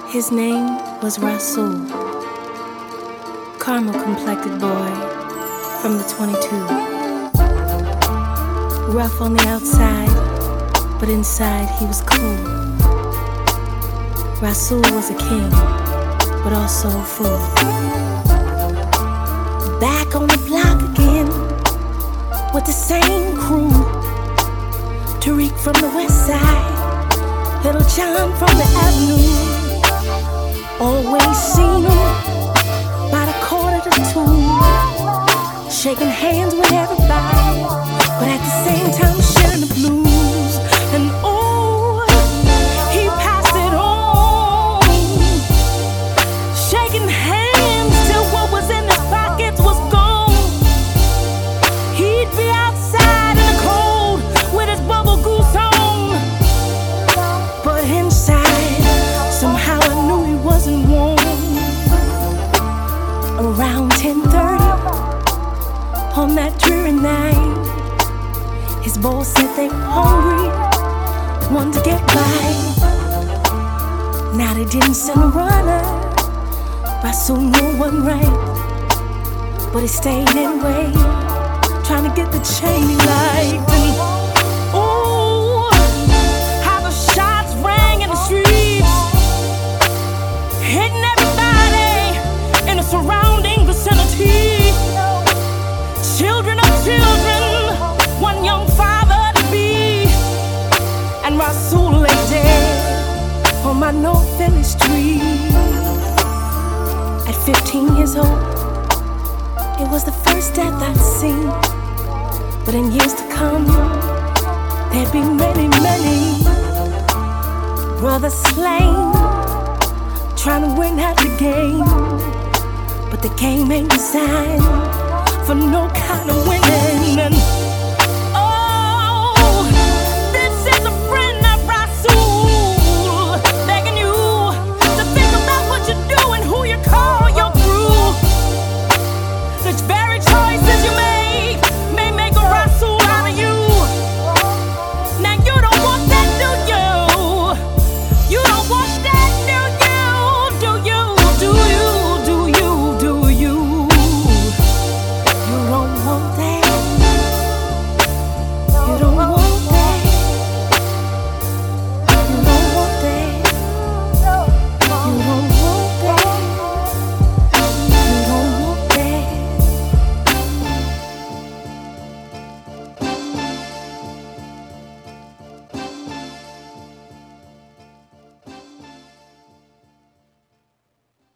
His name was Rasul, caramel-complected boy from the 22. Rough on the outside, but inside he was cool. Rasul was a king, but also a fool. Back on the block again, with the same crew. Tariq from the west side, Little John from the avenue. Always seen him by the 1:45, shaking hands with everybody, but at the same time sharing the blues. And oh, he passed it on, shaking hands till what was in his pockets was gone. He'd be outside in the cold with his bubble goose on, but inside somehow I knew he wasn't warm. Around 10:30 on that dreary night, his boys said they were hungry, wanted to get by. Now they didn't send a runner, Rasul knew it wasn't right, but he stayed anyway, trying to get the chain he liked. And ooh, how the shots rang in the streets, hitting everybody in the surrounding vicinity. Children of children, one young father to be, and Rasul lay dead on my North Philly street. At 15 years old, it was the first death I'd seen, but in years to come, there'd be many, many brothers slain, trying to win at the game, but the game ain't designed for no kind of winning. And